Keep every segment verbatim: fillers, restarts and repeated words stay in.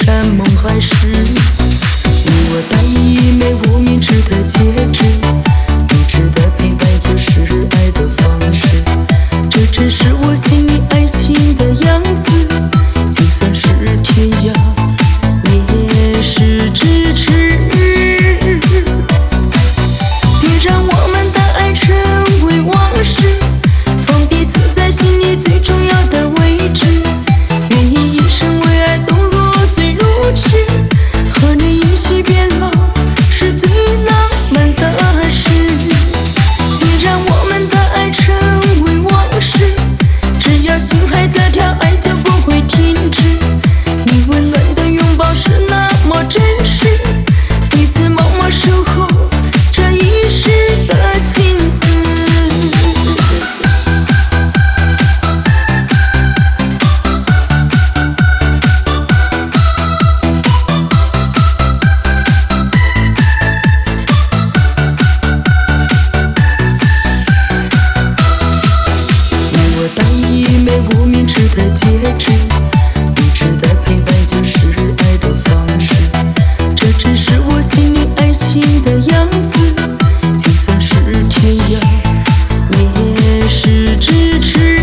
山盟海誓，你我戴一枚无名指的戒指，一直的陪伴就是爱的方式，这只是我心里爱情的样子，就算是天涯也是咫尺。别让我们的爱成为往事，放彼此在心里最重要的位置，愿意一生为爱都若醉如痴，和你一起变老是最浪漫的事。别让我们的爱成为往事，只要心还在跳，爱就不会停止。你温暖的拥抱是那么真实，彼此默默守候这一世的情丝。我戴一枚无名指的戒指，一直的陪伴就是爱的方式，这只是我心里爱情的样子，就算是天涯也是咫尺。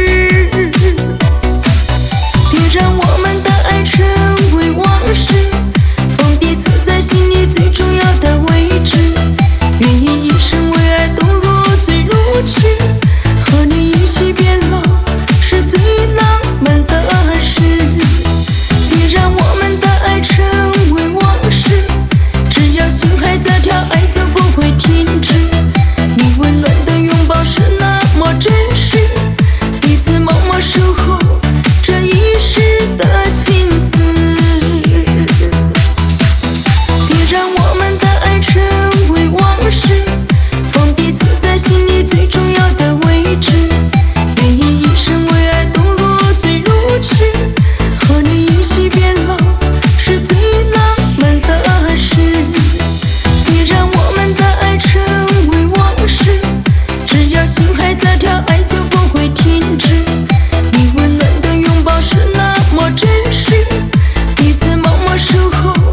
别让我们的爱成为往事，放彼此在心里最重要的位置，愿意一生为爱都若醉如痴，和你一起变老是最浪漫的事。别让我们的爱成为往事，只要心还在跳，爱就不会停止。你温暖的拥抱是那么真实，彼此默默守候这一世的情丝。别让我们的爱成为往事，放彼此在心里最重要的位置，愿意一生为爱都若醉如痴，和你一起变老是最浪漫的事。别让我们的爱成为往事，只要心还在跳，爱就不会停止。你温暖的拥抱是那么真实，彼此默默守候